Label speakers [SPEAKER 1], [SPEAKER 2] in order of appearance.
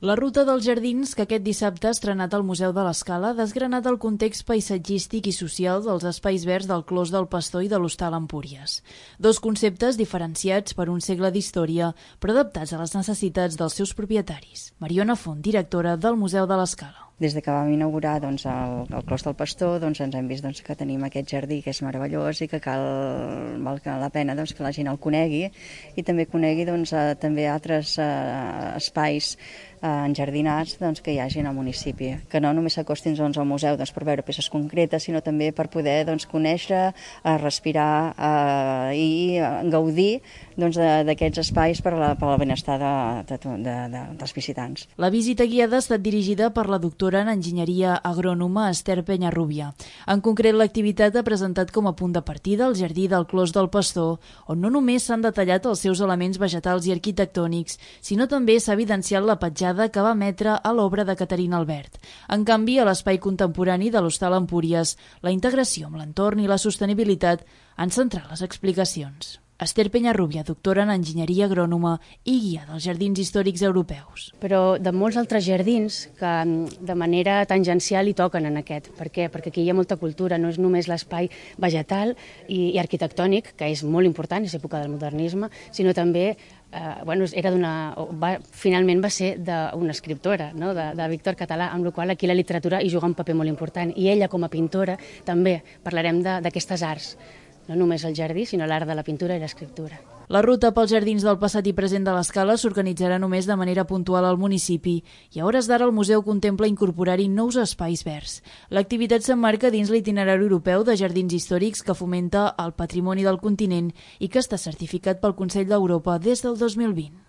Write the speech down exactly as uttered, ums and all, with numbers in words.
[SPEAKER 1] La ruta dels jardins, que aquest dissabte ha estrenat al Museu de l'Escala, ha desgranat el context paisatgístic i social dels espais verds del Clos del Pastor i de l'Hostal Empúries. Dos conceptes diferenciats per un segle d'història, però adaptats a les necessitats dels seus propietaris. Mariona Font, directora del Museu de l'Escala.
[SPEAKER 2] Des de que vam inaugurar doncs, el, el Clos del Pastor, doncs, ens hem vist doncs, que tenim aquest jardí que és meravellós i que cal, val la pena doncs, que la gent el conegui i també conegui doncs, eh, també altres eh, espais eh, enjardinats doncs, que hi hagi al municipi. Que no només s'acostin doncs, al museu doncs, per veure peces concretes, sinó també per poder doncs, conèixer, eh, respirar eh, i gaudir doncs, d'aquests espais per, la, per al benestar de, de, de, de, dels visitants.
[SPEAKER 1] La visita guiada ha estat dirigida per la doctora en enginyeria agrònoma Esther Penyarrubia. En concret, l'activitat ha presentat com a punt de partida el jardí del Clos del Pastor, on no només s'han detallat els seus elements vegetals i arquitectònics, sinó també s'ha evidenciat la petjada que va emetre a l'obra de Caterina Albert. En canvi, a l'espai contemporani de l'Hostal Empúries, la integració amb l'entorn i la sostenibilitat han centrat les explicacions. Esther Penyarrubia, doctora en enginyeria agrònoma i guia dels jardins històrics europeus.
[SPEAKER 3] Però de molts altres jardins que de manera tangencial hi toquen en aquest. Per què? Perquè aquí hi ha molta cultura, no és només l'espai vegetal i, i arquitectònic, que és molt important, és època del modernisme, sinó també eh, bueno, era d'una, va, finalment va ser d'una escriptora, no? de, de Víctor Català, amb la qual aquí la literatura hi juga un paper molt important. I ella, com a pintora, també parlarem d'aquestes arts. No només el jardí, sinó l'art de la pintura i l'escriptura.
[SPEAKER 1] La ruta pels jardins del passat i present de l'Escala s'organitzarà només de manera puntual al municipi i a hores d'ara el museu contempla incorporar-hi nous espais verds. L'activitat s'emmarca dins l'itinerari europeu de jardins històrics que fomenta el patrimoni del continent i que està certificat pel Consell d'Europa des del dos mil vint.